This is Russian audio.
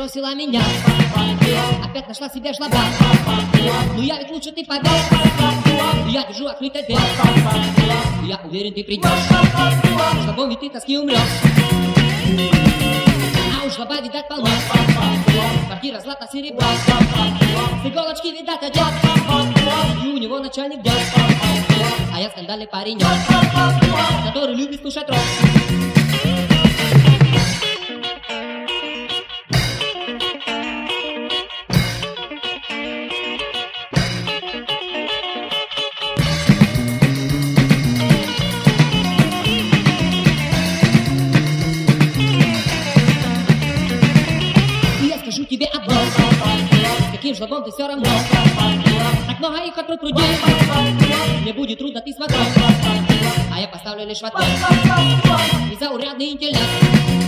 бросила меня, опять нашла себе жлоба. Ну я ведь лучше, ты поверь, я держу открытой дверь. Я уверен, ты придешь, жлобом ведь ты тоски умрешь. А у жлоба, видать, полно, квартира злато серебро, с иголочки, видать, одет, и у него начальник дел. А я скандальный паренек, который любит слушать рок. Скажу тебе одно, каким жлобом ты все равно. Так много их от труд мне будет трудно, ты смотри. А я поставлю лишь в ответ незаурядный интеллект.